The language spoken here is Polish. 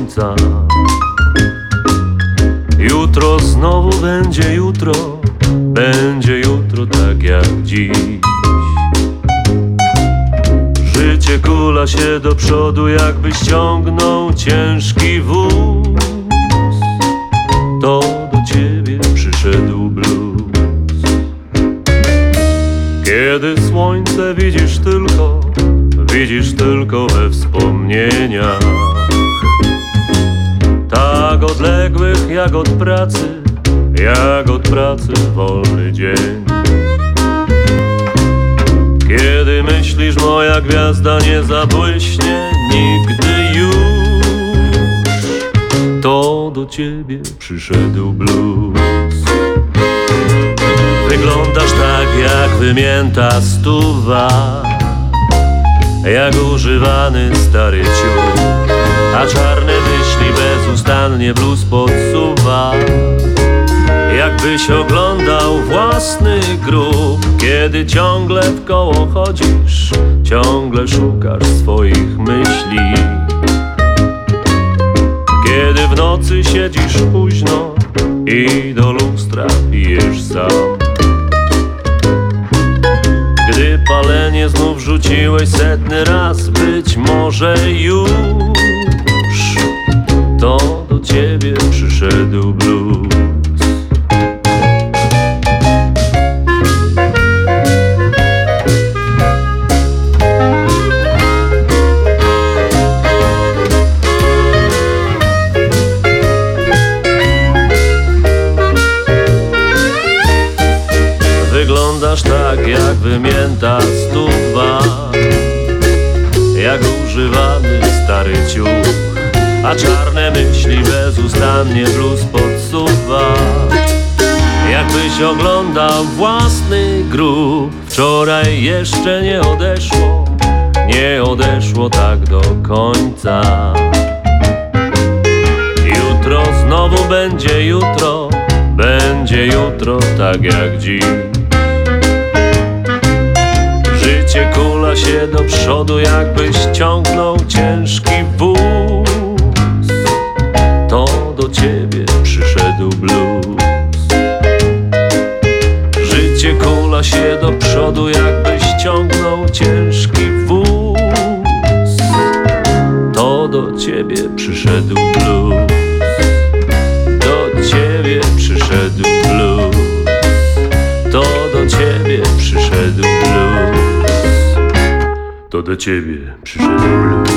końca. Jutro znowu będzie jutro, będzie jutro tak jak dziś. Życie kula się do przodu, jakbyś ciągnął ciężki wóz. To do ciebie przyszedł blues. Kiedy słońce widzisz tylko we wspomnieniach, tak odległych jak od pracy wolny dzień. Kiedy myślisz, moja gwiazda nie zabłyśnie nigdy już, to do ciebie przyszedł blues. Wyglądasz tak jak wymięta stuwa, jak używany stary ciuch, a czarne myśli bezustannie blues podsuwa. Jakbyś oglądał własny grób, kiedy ciągle w koło chodzisz, ciągle szukasz swoich myśli. Kiedy w nocy siedzisz późno i do lustra pijesz sam. Gdy palenie znów rzuciłeś setny raz, być może już, to do ciebie przyszedł blues. Wyglądasz tak jak wymięta stuwa, jak używany stary ciuch, a czarne myśli bezustannie blues podsuwa. Jakbyś oglądał własny grób, wczoraj jeszcze nie odeszło tak do końca. Jutro znowu będzie jutro tak jak dziś. Życie kula się do przodu, jakbyś ciągnął ciężki wóz. To do ciebie przyszedł blues. Życie kula się do przodu, jakbyś ciągnął ciężki wóz. To do ciebie przyszedł blues. Do ciebie przyszedł blues. To do ciebie przyszedł blues. To do ciebie przyszedł blues.